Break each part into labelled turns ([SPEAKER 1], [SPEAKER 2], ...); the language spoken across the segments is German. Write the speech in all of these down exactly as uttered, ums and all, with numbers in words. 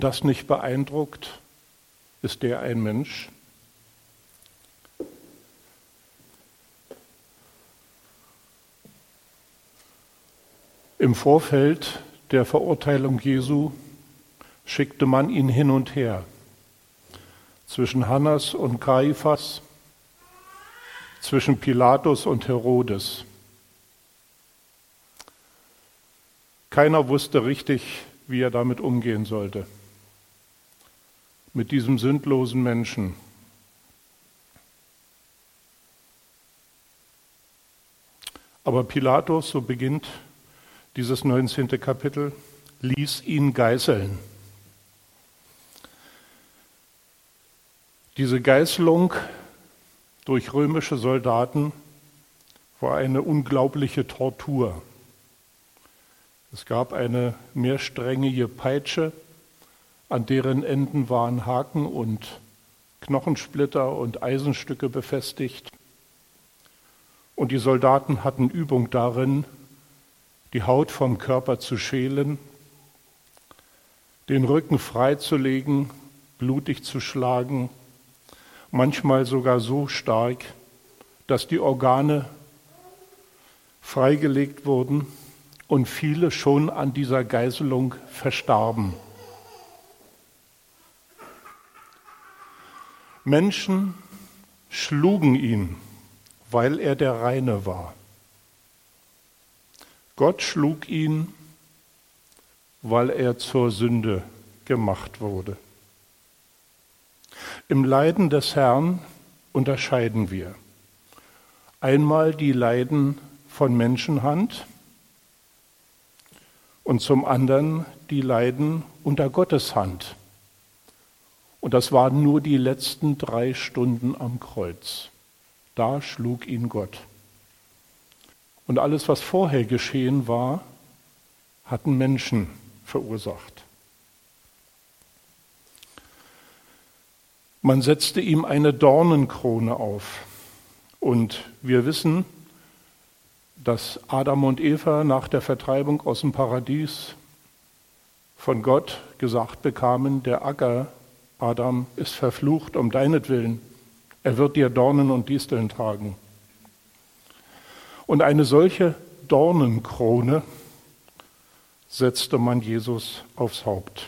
[SPEAKER 1] das nicht beeindruckt, ist der ein Mensch? Im Vorfeld der Verurteilung Jesu schickte man ihn hin und her zwischen Hannas und Kaiphas, zwischen Pilatus und Herodes. Keiner wusste richtig, wie er damit umgehen sollte, mit diesem sündlosen Menschen. Aber Pilatus, so beginnt dieses neunzehnte Kapitel, ließ ihn geißeln. Diese Geißelung durch römische Soldaten war eine unglaubliche Tortur. Es gab eine mehrsträngige Peitsche, an deren Enden waren Haken und Knochensplitter und Eisenstücke befestigt. Und die Soldaten hatten Übung darin, die Haut vom Körper zu schälen, den Rücken freizulegen, blutig zu schlagen, manchmal sogar so stark, dass die Organe freigelegt wurden und viele schon an dieser Geißelung verstarben. Menschen schlugen ihn, weil er der Reine war. Gott schlug ihn, weil er zur Sünde gemacht wurde. Im Leiden des Herrn unterscheiden wir einmal die Leiden von Menschenhand und zum anderen die Leiden unter Gottes Hand. Und das waren nur die letzten drei Stunden am Kreuz. Da schlug ihn Gott. Und alles, was vorher geschehen war, hatten Menschen verursacht. Man setzte ihm eine Dornenkrone auf. Und wir wissen, dass Adam und Eva nach der Vertreibung aus dem Paradies von Gott gesagt bekamen, der Acker, Adam, ist verflucht um deinetwillen. Er wird dir Dornen und Disteln tragen. Und eine solche Dornenkrone setzte man Jesus aufs Haupt.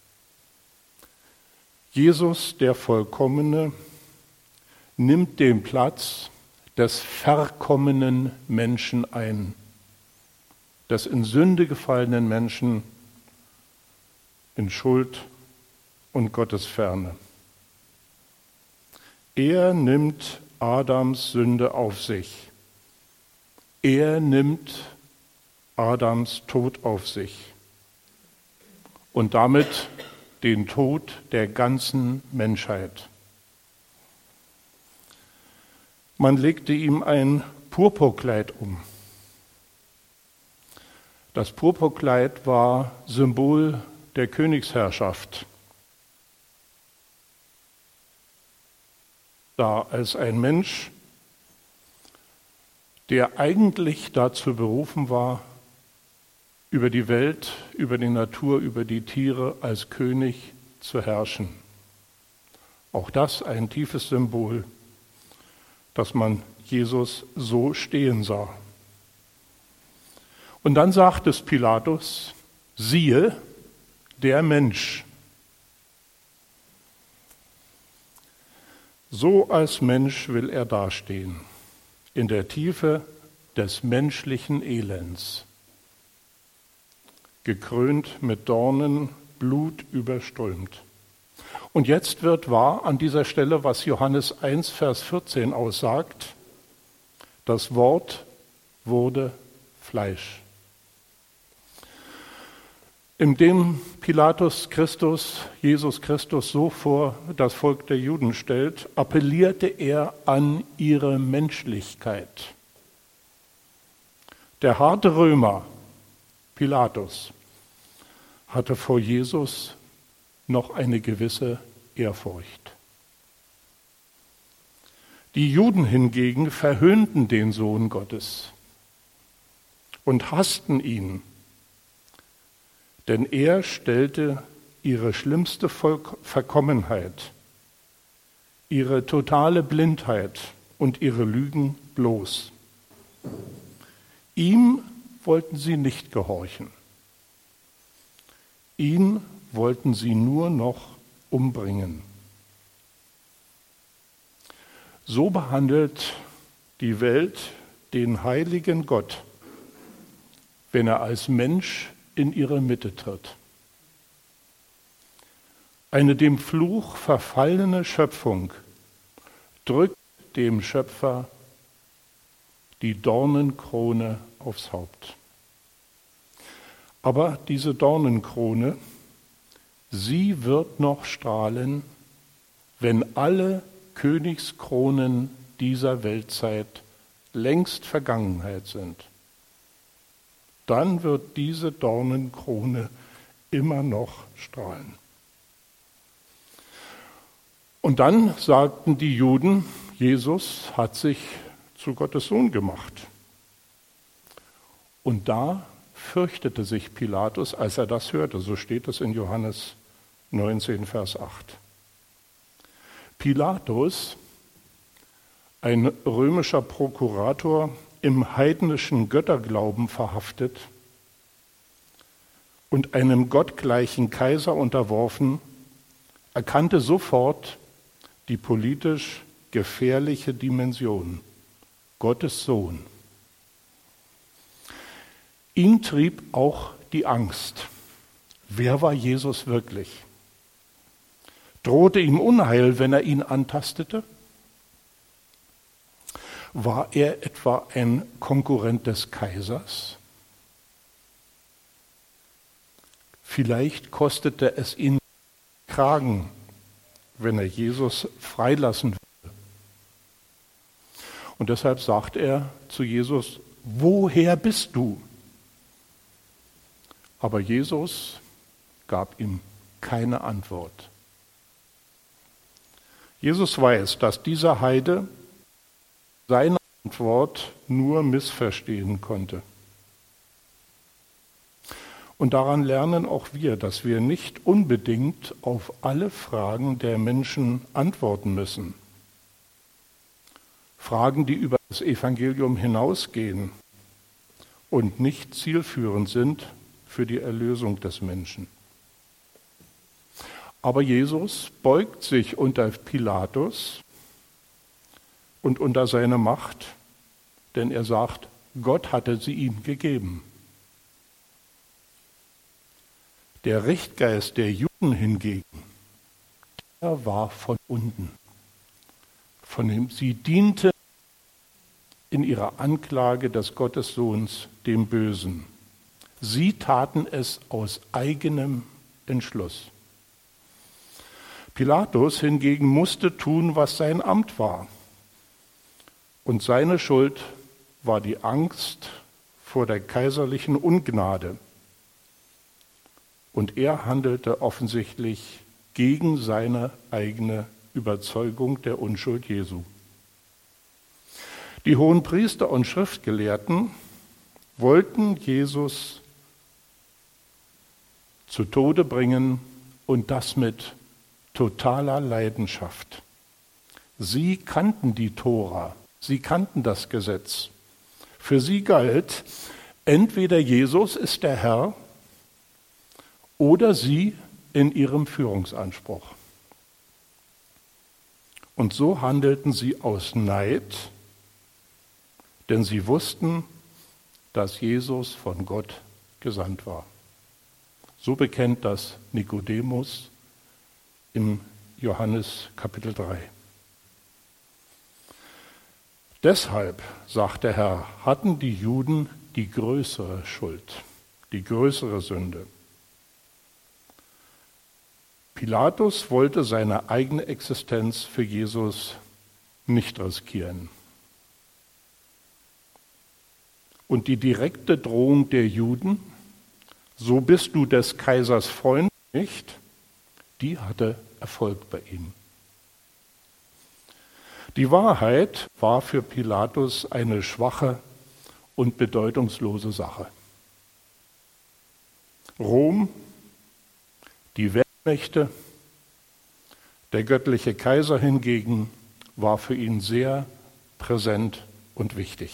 [SPEAKER 1] Jesus, der Vollkommene, nimmt den Platz des verkommenen Menschen ein, des in Sünde gefallenen Menschen in Schuld und Gottesferne. Er nimmt Adams Sünde auf sich. Er nimmt Adams Tod auf sich und damit den Tod der ganzen Menschheit. Man legte ihm ein Purpurkleid um. Das Purpurkleid war Symbol der Königsherrschaft. Da als ein Mensch, der eigentlich dazu berufen war, über die Welt, über die Natur, über die Tiere als König zu herrschen. Auch das ein tiefes Symbol, dass man Jesus so stehen sah. Und dann sagt es Pilatus, siehe, der Mensch. So als Mensch will er dastehen, in der Tiefe des menschlichen Elends, gekrönt mit Dornen, Blut überströmt. Und jetzt wird wahr an dieser Stelle, was Johannes eins, Vers vierzehn aussagt, das Wort wurde Fleisch. Indem Pilatus Christus, Jesus Christus so vor das Volk der Juden stellt, appellierte er an ihre Menschlichkeit. Der harte Römer, Pilatus, hatte vor Jesus noch eine gewisse Ehrfurcht. Die Juden hingegen verhöhnten den Sohn Gottes und hassten ihn, denn er stellte ihre schlimmste Verkommenheit, ihre totale Blindheit und ihre Lügen bloß. Ihm wollten sie nicht gehorchen. Ihn wollten sie nur noch umbringen. So behandelt die Welt den heiligen Gott, wenn er als Mensch in ihre Mitte tritt. Eine dem Fluch verfallene Schöpfung drückt dem Schöpfer die Dornenkrone aufs Haupt. Aber diese Dornenkrone, sie wird noch strahlen, wenn alle Königskronen dieser Weltzeit längst Vergangenheit sind. Dann wird diese Dornenkrone immer noch strahlen. Und dann sagten die Juden, Jesus hat sich zu Gottes Sohn gemacht. Und da fürchtete sich Pilatus, als er das hörte. So steht es in Johannes neunzehn, Vers acht. Pilatus, ein römischer Prokurator, im heidnischen Götterglauben verhaftet und einem gottgleichen Kaiser unterworfen, erkannte sofort die politisch gefährliche Dimension: Gottes Sohn. Ihn trieb auch die Angst. Wer war Jesus wirklich? Drohte ihm Unheil, wenn er ihn antastete? War er etwa ein Konkurrent des Kaisers? Vielleicht kostete es ihn Kragen, wenn er Jesus freilassen würde. Und deshalb sagt er zu Jesus: Woher bist du? Aber Jesus gab ihm keine Antwort. Jesus weiß, dass dieser Heide seine Antwort nur missverstehen konnte. Und daran lernen auch wir, dass wir nicht unbedingt auf alle Fragen der Menschen antworten müssen. Fragen, die über das Evangelium hinausgehen und nicht zielführend sind für die Erlösung des Menschen. Aber Jesus beugt sich unter Pilatus und unter seine Macht, denn er sagt, Gott hatte sie ihm gegeben. Der Richtgeist der Juden hingegen, der war von unten. Von dem sie diente in ihrer Anklage des Gottessohns dem Bösen. Sie taten es aus eigenem Entschluss. Pilatus hingegen musste tun, was sein Amt war. Und seine Schuld war die Angst vor der kaiserlichen Ungnade. Und er handelte offensichtlich gegen seine eigene Überzeugung der Unschuld Jesu. Die Hohenpriester und Schriftgelehrten wollten Jesus zu Tode bringen und das mit totaler Leidenschaft. Sie kannten die Tora, sie kannten das Gesetz. Für sie galt, entweder Jesus ist der Herr oder sie in ihrem Führungsanspruch. Und so handelten sie aus Neid, denn sie wussten, dass Jesus von Gott gesandt war. So bekennt das Nikodemus im Johannes Kapitel drei. Deshalb, sagt der Herr, hatten die Juden die größere Schuld, die größere Sünde. Pilatus wollte seine eigene Existenz für Jesus nicht riskieren. Und die direkte Drohung der Juden, so bist du des Kaisers Freund nicht, die hatte Erfolg bei ihm. Die Wahrheit war für Pilatus eine schwache und bedeutungslose Sache. Rom, die Mächte. Der göttliche Kaiser hingegen war für ihn sehr präsent und wichtig.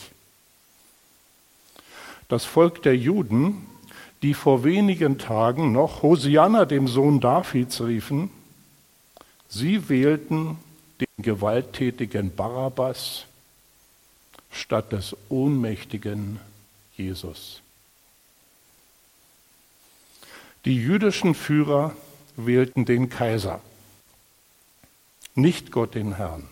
[SPEAKER 1] Das Volk der Juden, die vor wenigen Tagen noch Hosianna, dem Sohn Davids, riefen, sie wählten den gewalttätigen Barabbas statt des ohnmächtigen Jesus. Die jüdischen Führer wählten den Kaiser, nicht Gott den Herrn.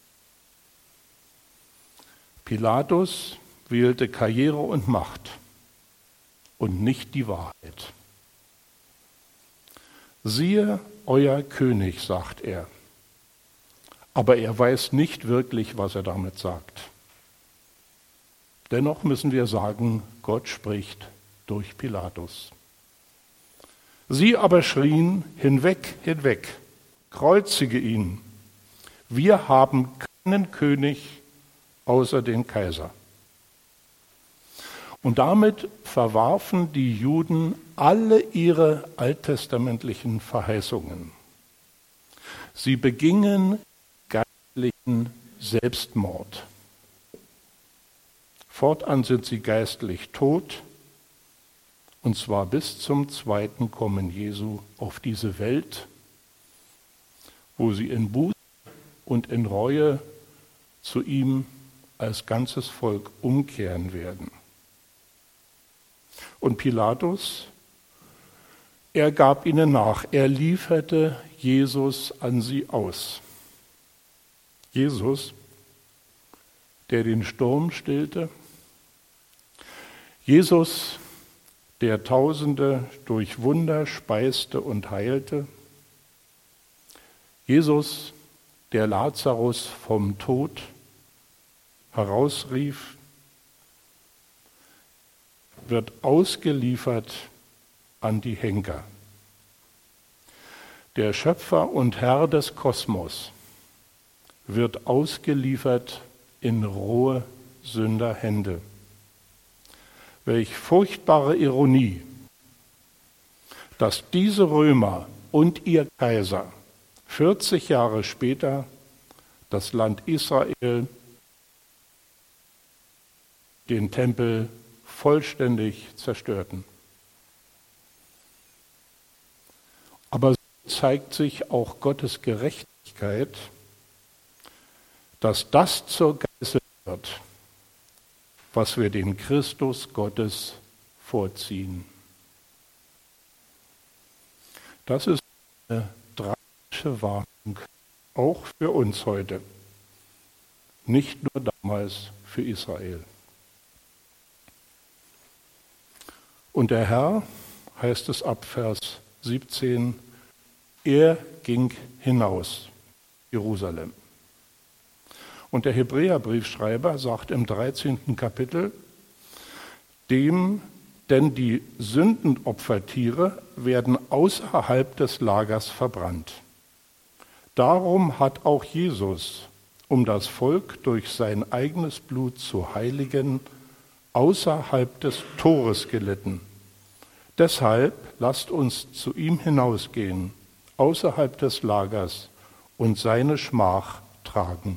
[SPEAKER 1] Pilatus wählte Karriere und Macht und nicht die Wahrheit. Siehe, euer König, sagt er. Aber er weiß nicht wirklich, was er damit sagt. Dennoch müssen wir sagen, Gott spricht durch Pilatus. Sie aber schrien, hinweg, hinweg, kreuzige ihn. Wir haben keinen König außer den Kaiser. Und damit verwarfen die Juden alle ihre alttestamentlichen Verheißungen. Sie begingen geistlichen Selbstmord. Fortan sind sie geistlich tot, und zwar bis zum zweiten Kommen Jesu auf diese Welt, wo sie in Buße und in Reue zu ihm als ganzes Volk umkehren werden. Und Pilatus, er gab ihnen nach, er lieferte Jesus an sie aus. Jesus, der den Sturm stillte, Jesus, der Tausende durch Wunder speiste und heilte, Jesus, der Lazarus vom Tod herausrief, wird ausgeliefert an die Henker. Der Schöpfer und Herr des Kosmos wird ausgeliefert in rohe Sünderhände. Welch furchtbare Ironie, dass diese Römer und ihr Kaiser vierzig Jahre später das Land Israel, den Tempel vollständig zerstörten. Aber so zeigt sich auch Gottes Gerechtigkeit, dass das zur Geißel wird, was wir den Christus Gottes vorziehen. Das ist eine drastische Warnung, auch für uns heute, nicht nur damals für Israel. Und der Herr, heißt es ab Vers siebzehn, er ging hinaus, Jerusalem. Und der Hebräerbriefschreiber sagt im dreizehnten Kapitel, dem, denn die Sündenopfertiere werden außerhalb des Lagers verbrannt. Darum hat auch Jesus, um das Volk durch sein eigenes Blut zu heiligen, außerhalb des Tores gelitten. Deshalb lasst uns zu ihm hinausgehen, außerhalb des Lagers, und seine Schmach tragen.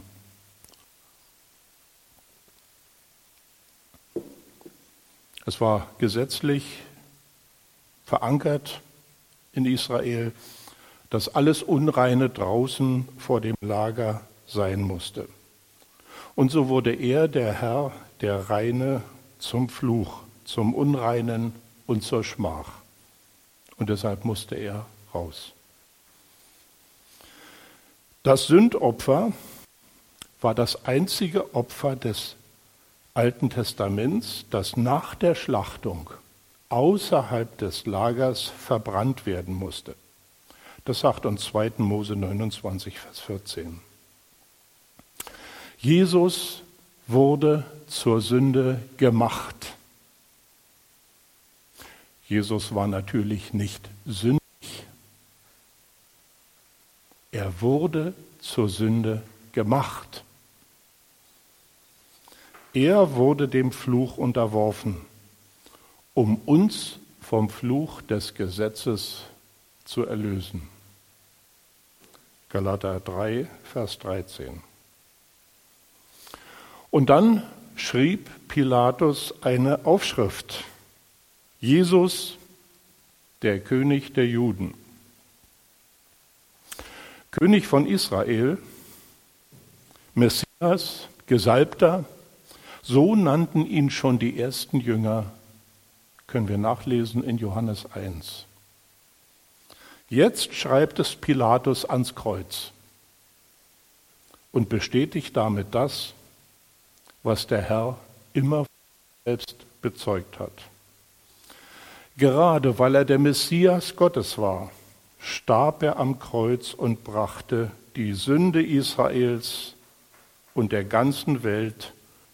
[SPEAKER 1] Es war gesetzlich verankert in Israel, dass alles Unreine draußen vor dem Lager sein musste. Und so wurde er, der Herr, der Reine, zum Fluch, zum Unreinen und zur Schmach. Und deshalb musste er raus. Das Sündopfer war das einzige Opfer des Alten Testaments, das nach der Schlachtung außerhalb des Lagers verbrannt werden musste. Das sagt uns zweiter Mose neunundzwanzig, Vers vierzehn. Jesus wurde zur Sünde gemacht. Jesus war natürlich nicht sündig. Er wurde zur Sünde gemacht. Er wurde dem Fluch unterworfen, um uns vom Fluch des Gesetzes zu erlösen. Galater drei, Vers dreizehn. Und dann schrieb Pilatus eine Aufschrift: Jesus, der König der Juden. König von Israel, Messias, Gesalbter, so nannten ihn schon die ersten Jünger, können wir nachlesen in Johannes eins. Jetzt schreibt es Pilatus ans Kreuz und bestätigt damit das, was der Herr immer selbst bezeugt hat. Gerade weil er der Messias Gottes war, starb er am Kreuz und brachte die Sünde Israels und der ganzen Welt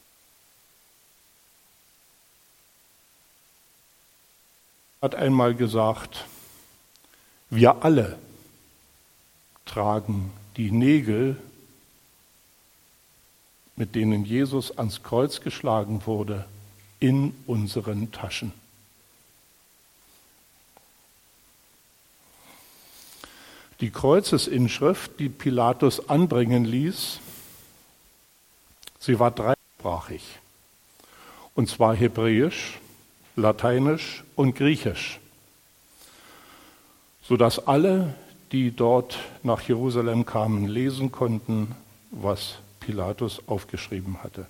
[SPEAKER 1] hat einmal gesagt, wir alle tragen die Nägel, mit denen Jesus ans Kreuz geschlagen wurde, in unseren Taschen. Die Kreuzesinschrift, die Pilatus anbringen ließ, sie war dreisprachig, und zwar Hebräisch, Lateinisch und Griechisch, sodass alle, die dort nach Jerusalem kamen, lesen konnten, was Pilatus aufgeschrieben hatte.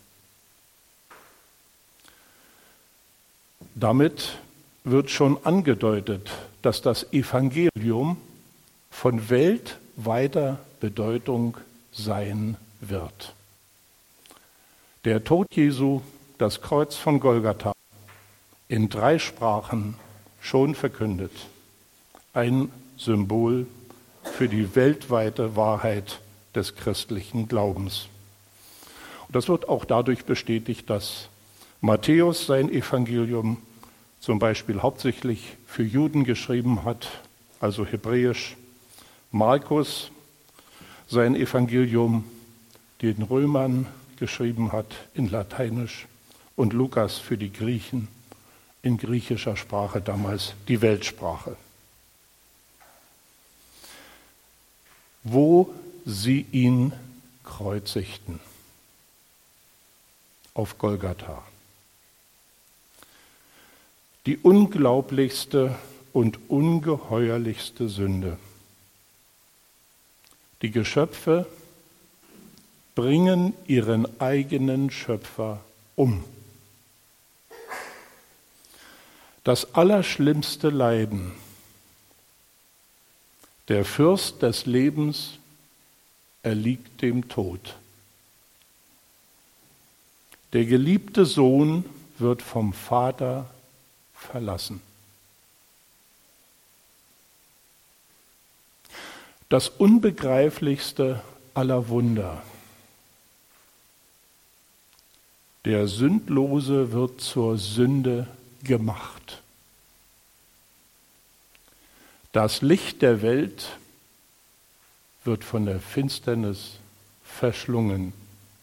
[SPEAKER 1] Damit wird schon angedeutet, dass das Evangelium von weltweiter Bedeutung sein wird. Der Tod Jesu, das Kreuz von Golgatha, in drei Sprachen schon verkündet. Ein Symbol für die weltweite Wahrheit des christlichen Glaubens. Und das wird auch dadurch bestätigt, dass Matthäus sein Evangelium zum Beispiel hauptsächlich für Juden geschrieben hat, also Hebräisch. Markus sein Evangelium den Römern geschrieben hat in Lateinisch und Lukas für die Griechen in griechischer Sprache, damals die Weltsprache. Wo sie ihn kreuzigten, auf Golgatha. Die unglaublichste und ungeheuerlichste Sünde. Die Geschöpfe bringen ihren eigenen Schöpfer um. Das allerschlimmste Leiden. Der Fürst des Lebens erliegt dem Tod. Der geliebte Sohn wird vom Vater verlassen. Das unbegreiflichste aller Wunder. Der Sündlose wird zur Sünde gemacht. Das Licht der Welt wird von der Finsternis verschlungen.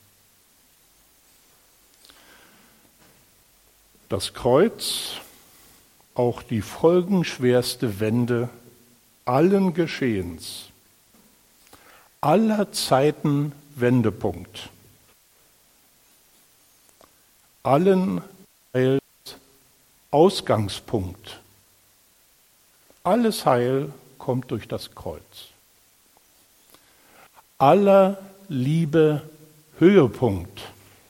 [SPEAKER 1] Das Kreuz, auch die folgenschwerste Wende allen Geschehens, aller Zeiten Wendepunkt, allen Heils Ausgangspunkt. Alles Heil kommt durch das Kreuz. Aller Liebe Höhepunkt.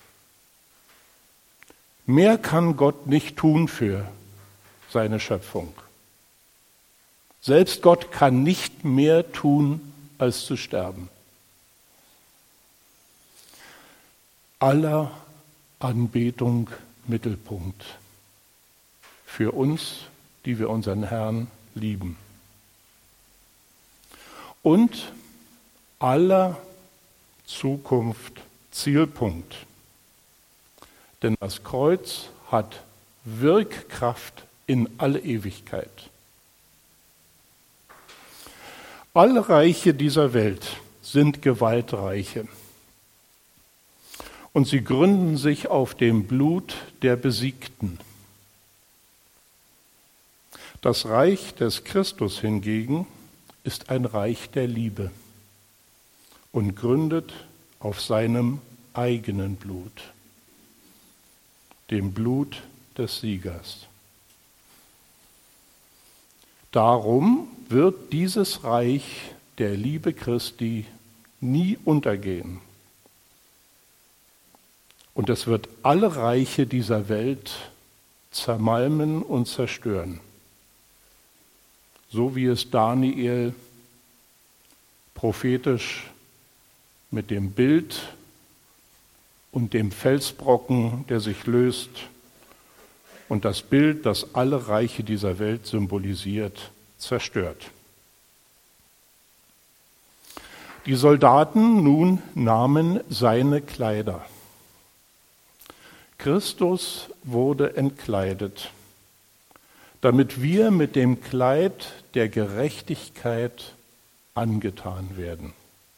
[SPEAKER 1] Mehr kann Gott nicht tun für seine Schöpfung. Selbst Gott kann nicht mehr tun, als zu sterben. Aller Anbetung Mittelpunkt. Für uns, die wir unseren Herrn lieben. Und aller Zukunft Zielpunkt. Denn das Kreuz hat Wirkkraft in alle Ewigkeit. Alle Reiche dieser Welt sind Gewaltreiche. Und sie gründen sich auf dem Blut der Besiegten. Das Reich des Christus hingegen ist ein Reich der Liebe. und gründet auf seinem eigenen Blut, dem Blut des Siegers. Darum wird dieses Reich der Liebe Christi nie untergehen. Und es wird alle Reiche dieser Welt zermalmen und zerstören. So wie es Daniel prophetisch mit dem Bild und dem Felsbrocken, der sich löst, und das Bild, das alle Reiche dieser Welt symbolisiert, zerstört. Die Soldaten nun nahmen seine Kleider. Christus wurde entkleidet, damit wir mit dem Kleid der Gerechtigkeit angetan werden.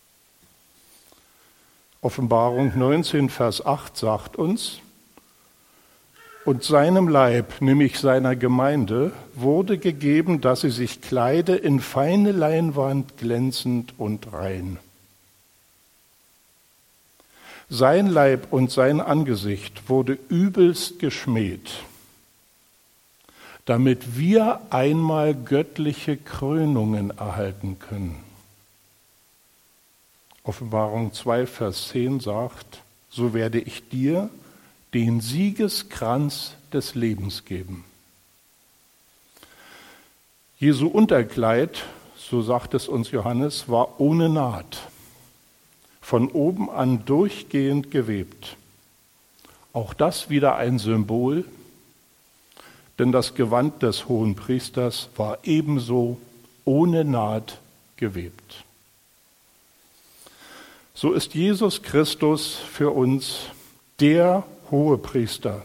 [SPEAKER 1] Offenbarung neunzehn, Vers acht sagt uns, und seinem Leib, nämlich seiner Gemeinde, wurde gegeben, dass sie sich kleide in feine Leinwand, glänzend und rein. Sein Leib und sein Angesicht wurde übelst geschmäht, damit wir einmal göttliche Krönungen erhalten können. Offenbarung zwei, Vers zehn sagt, so werde ich dir den Siegeskranz des Lebens geben. Jesu Unterkleid, so sagt es uns Johannes, war ohne Naht, von oben an durchgehend gewebt. Auch das wieder ein Symbol, denn das Gewand des Hohenpriesters war ebenso ohne Naht gewebt. So ist Jesus Christus für uns der Hohepriester.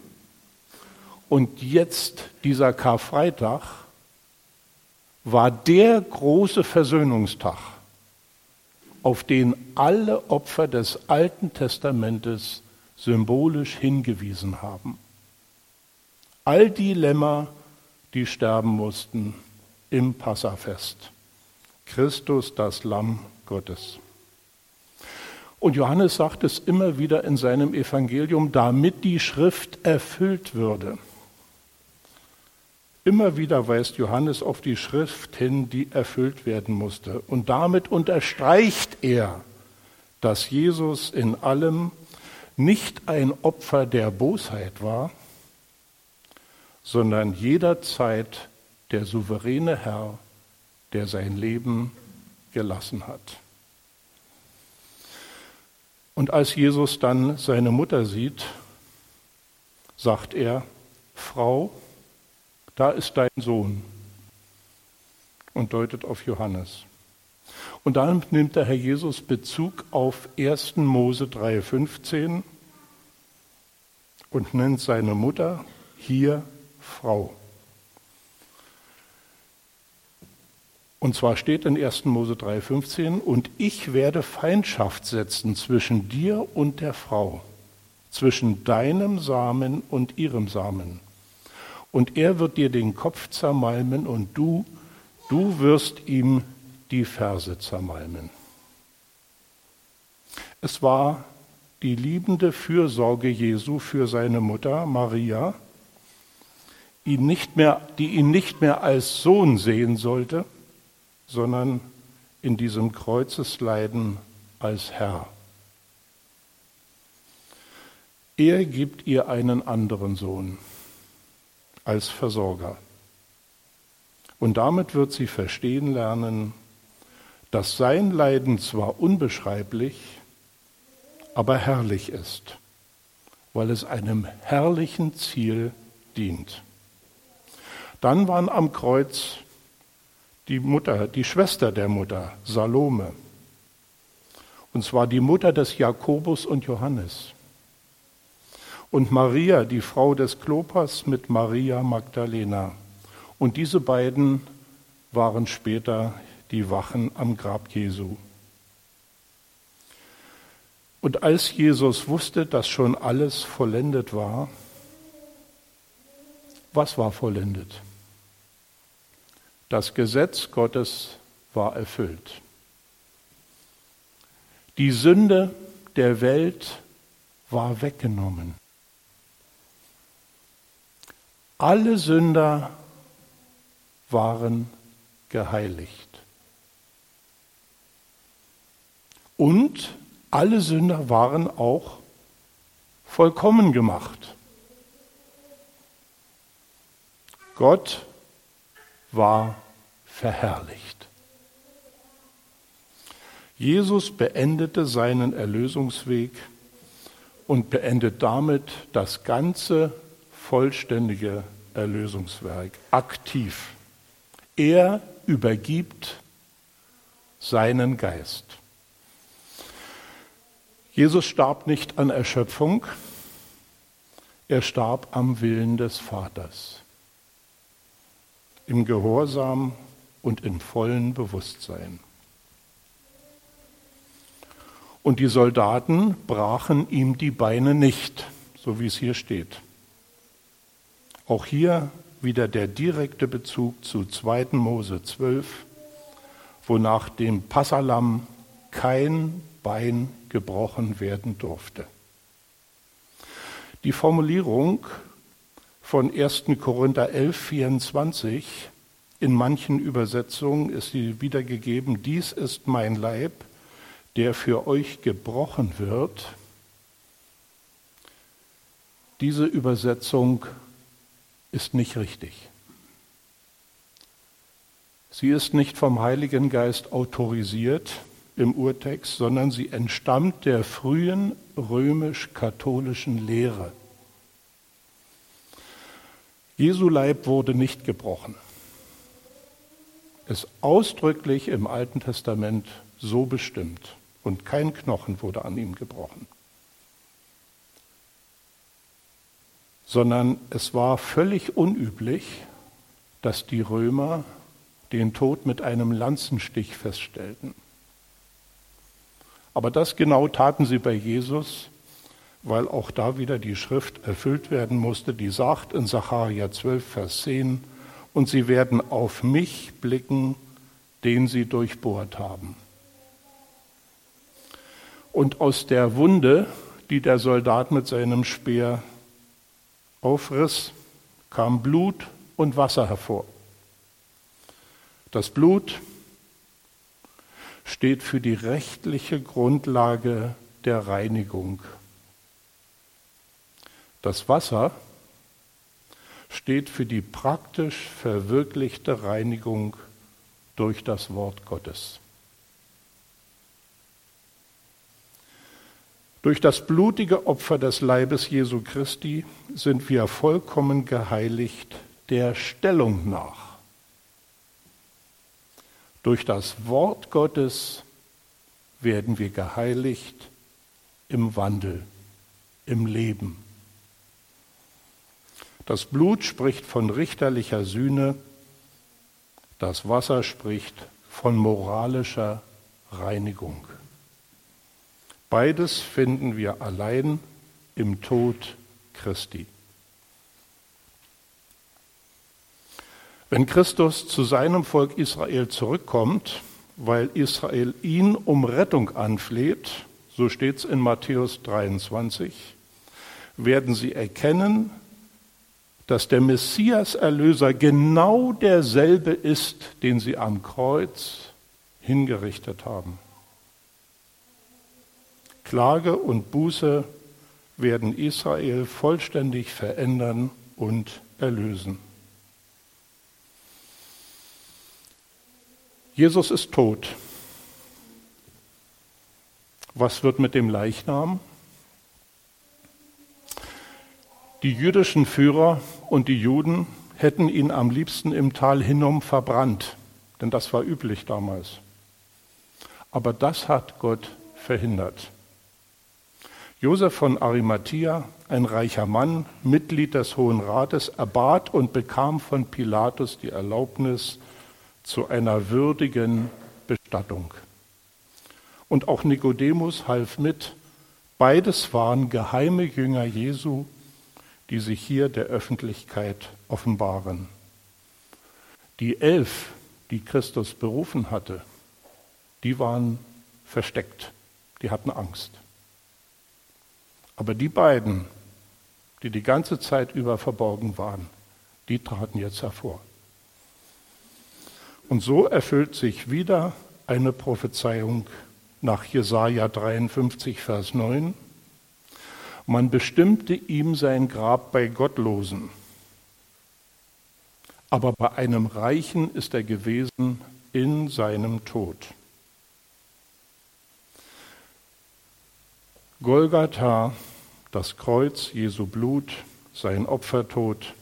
[SPEAKER 1] Und jetzt, dieser Karfreitag, war der große Versöhnungstag, auf den alle Opfer des Alten Testamentes symbolisch hingewiesen haben. All die Lämmer, die sterben mussten im Passafest. Christus, das Lamm Gottes. Und Johannes sagt es immer wieder in seinem Evangelium, damit die Schrift erfüllt würde. Immer wieder weist Johannes auf die Schrift hin, die erfüllt werden musste. Und damit unterstreicht er, dass Jesus in allem nicht ein Opfer der Bosheit war, sondern jederzeit der souveräne Herr, der sein Leben gelassen hat. Und als Jesus dann seine Mutter sieht, sagt er, Frau, da ist dein Sohn, und deutet auf Johannes. Und dann nimmt der Herr Jesus Bezug auf ersten Mose drei, fünfzehn und nennt seine Mutter hier Frau. Und zwar steht in ersten Mose drei, fünfzehn, und ich werde Feindschaft setzen zwischen dir und der Frau, zwischen deinem Samen und ihrem Samen. Und er wird dir den Kopf zermalmen und du, du wirst ihm die Ferse zermalmen. Es war die liebende Fürsorge Jesu für seine Mutter Maria, ihn nicht mehr, die ihn nicht mehr als Sohn sehen sollte, sondern in diesem Kreuzesleiden als Herr. Er gibt ihr einen anderen Sohn als Versorger. Und damit wird sie verstehen lernen, dass sein Leiden zwar unbeschreiblich, aber herrlich ist, weil es einem herrlichen Ziel dient. Dann waren am Kreuz die Mutter, die Schwester der Mutter, Salome. Und zwar die Mutter des Jakobus und Johannes. Und Maria, die Frau des Klopas, mit Maria Magdalena. Und diese beiden waren später die Wachen am Grab Jesu. Und als Jesus wusste, dass schon alles vollendet war, was war vollendet? Das Gesetz Gottes war erfüllt. Die Sünde der Welt war weggenommen. Alle Sünder waren geheiligt. Und alle Sünder waren auch vollkommen gemacht. Gott war verherrlicht. Jesus beendete seinen Erlösungsweg und beendet damit das ganze vollständige Erlösungswerk aktiv. Er übergibt seinen Geist. Jesus starb nicht an Erschöpfung, er starb am Willen des Vaters, im Gehorsam und im vollen Bewusstsein. Und die Soldaten brachen ihm die Beine nicht, so wie es hier steht. Auch hier wieder der direkte Bezug zu zweiten Mose zwölf, wo nach dem Passalamm kein Bein gebrochen werden durfte. Die Formulierung von ersten Korinther elf, vierundzwanzig, in manchen Übersetzungen ist sie wiedergegeben, dies ist mein Leib, der für euch gebrochen wird. Diese Übersetzung ist nicht richtig. Sie ist nicht vom Heiligen Geist autorisiert im Urtext, sondern sie entstammt der frühen römisch-katholischen Lehre. Jesu Leib wurde nicht gebrochen. Es ist ausdrücklich im Alten Testament so bestimmt und kein Knochen wurde an ihm gebrochen. Sondern es war völlig unüblich, dass die Römer den Tod mit einem Lanzenstich feststellten. Aber das genau taten sie bei Jesus, weil auch da wieder die Schrift erfüllt werden musste, die sagt in Sacharja zwölf, Vers zehn, und sie werden auf mich blicken, den sie durchbohrt haben. Und aus der Wunde, die der Soldat mit seinem Speer aufriss, kam Blut und Wasser hervor. Das Blut steht für die rechtliche Grundlage der Reinigung. Das Wasser steht für die praktisch verwirklichte Reinigung durch das Wort Gottes. Durch das blutige Opfer des Leibes Jesu Christi sind wir vollkommen geheiligt der Stellung nach. Durch das Wort Gottes werden wir geheiligt im Wandel, im Leben. Das Blut spricht von richterlicher Sühne, das Wasser spricht von moralischer Reinigung. Beides finden wir allein im Tod Christi. Wenn Christus zu seinem Volk Israel zurückkommt, weil Israel ihn um Rettung anfleht, so steht es in Matthäus dreiundzwanzig, werden sie erkennen, dass der Messias-Erlöser genau derselbe ist, den sie am Kreuz hingerichtet haben. Klage und Buße werden Israel vollständig verändern und erlösen. Jesus ist tot. Was wird mit dem Leichnam? Die jüdischen Führer und die Juden hätten ihn am liebsten im Tal Hinnom verbrannt, denn das war üblich damals. Aber das hat Gott verhindert. Josef von Arimathia, ein reicher Mann, Mitglied des Hohen Rates, erbat und bekam von Pilatus die Erlaubnis zu einer würdigen Bestattung. Und auch Nikodemus half mit. Beides waren geheime Jünger Jesu, die sich hier der Öffentlichkeit offenbaren. Die elf, die Christus berufen hatte, die waren versteckt. die hatten Angst. Aber die beiden, die die ganze Zeit über verborgen waren, die traten jetzt hervor. Und so erfüllt sich wieder eine Prophezeiung nach Jesaja dreiundfünfzig, Vers neun. Man bestimmte ihm sein Grab bei Gottlosen, aber bei einem Reichen ist er gewesen in seinem Tod. Golgatha, das Kreuz, Jesu Blut, sein Opfertod.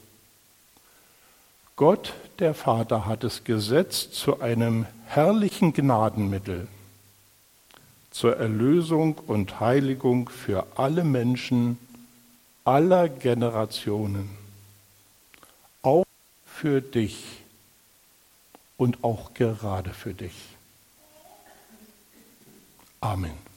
[SPEAKER 1] Gott, der Vater, hat es gesetzt zu einem herrlichen Gnadenmittel, zur Erlösung und Heiligung für alle Menschen aller Generationen, auch für dich und auch gerade für dich. Amen.